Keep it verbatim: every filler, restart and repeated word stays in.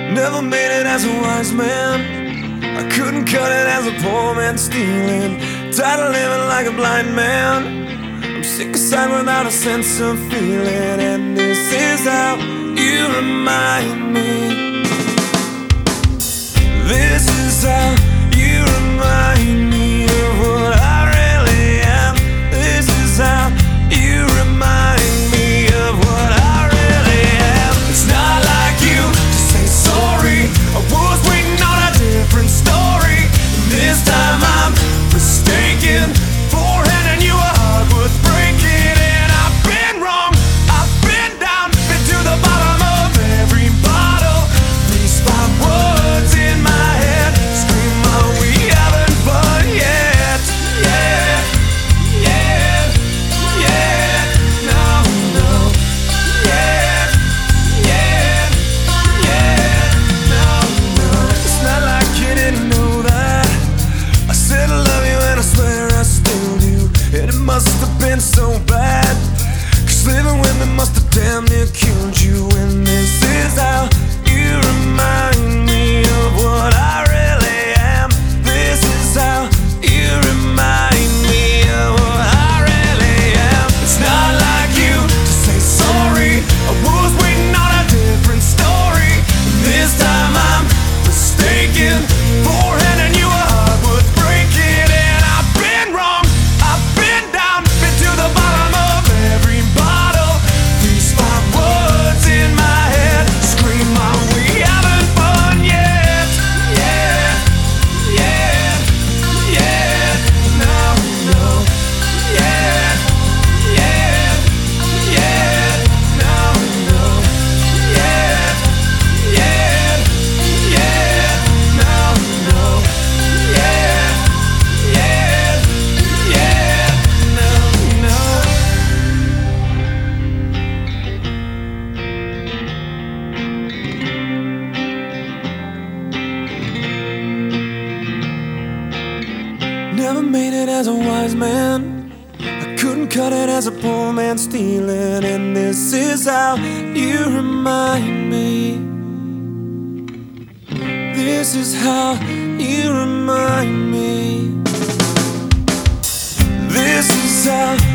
Never made it as a wise man. I couldn't cut it as a poor man stealing. Tired of living like a blind man. I'm sick aside without a sense of feeling. And this is how you remind me. This is how you remind me of what I really am. This is how you remind me of what I really am. It's not like you to say sorry. I was waiting on a different story. This time I'm mistaken for handing you a heart worth breaking. And I've been wrong, I've been down, been to the bottom of every bottle. These five words in my head scream out, we haven't fun yet. Yeah, yeah, yeah, no, no. Yeah, yeah, yeah, no, no. It's not like you didn't know that I said I love you and I swear I still do. And it must have been so bad, 'cause living with me must have damn near killed you. And this is how you remind me of what I really am. This is how you remind me of what I really am. It's not like you to say sorry. I was waiting on a different story. This time I'm mistaken for handing you a heart worth breaking. And I've been wrong, I've been down, been to the bottom of every bottle. These five words in my head scream out, we haven't fun yet. Yeah, yeah, yeah, no, no. Yeah, yeah, yeah, no, no. Yeah, yeah, yeah, no, no. Yeah, yeah, yeah, no, no. Never made it as a wise man. I couldn't cut it as a poor man stealing. And this is how you remind me. This is how you remind me. This is how